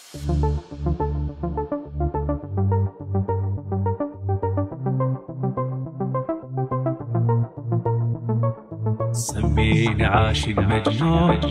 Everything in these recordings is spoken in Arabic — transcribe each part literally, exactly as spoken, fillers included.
سميني عاشق مجنون،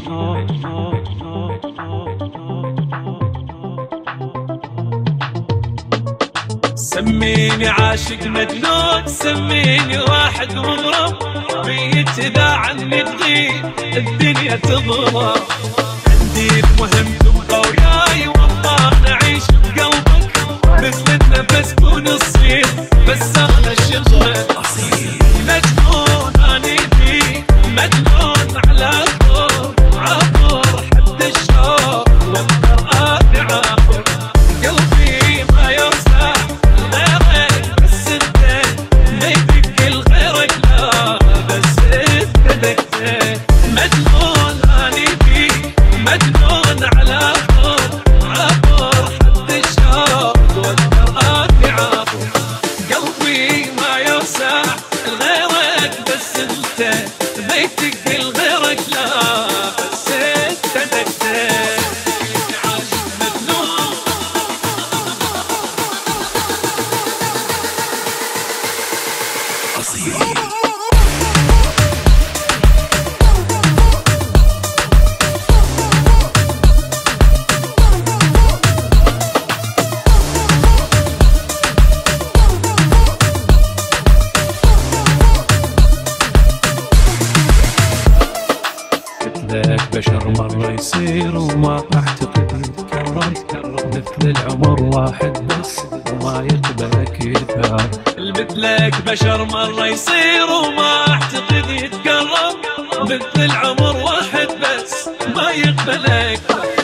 سميني عاشق مجنون، سميني واحد مغرم، ميت إذا عني تغيب الدنيا تضرب. عندي المهم تبقى وياي والله نعيش بقلبك مثل النفس كون الصيف، بس أنا شغلك أصيل مجنون أني فيك، مجنون على طول عبر حد الشوق والقرآن عابر. قلبي ما يرتاح غيرك بس انت، ما يفك لغيرك لا بس انت دكتك. مجنون أني فيك، مجنون على طول عبر حد الشوق والقرآن عابر. قلبي ما يرتاح غيرك بس انت، ما يفك لغيرك لا بس انت دكتك. مثلك بشر مرة يصير وما أعتقد يتكرر، مثل العمر واحد بس وما يقبلك يتكرر. مثلك بشر مرة يصير وما أعتقد يتكرر، مثل العمر واحد بس ما يقبلك.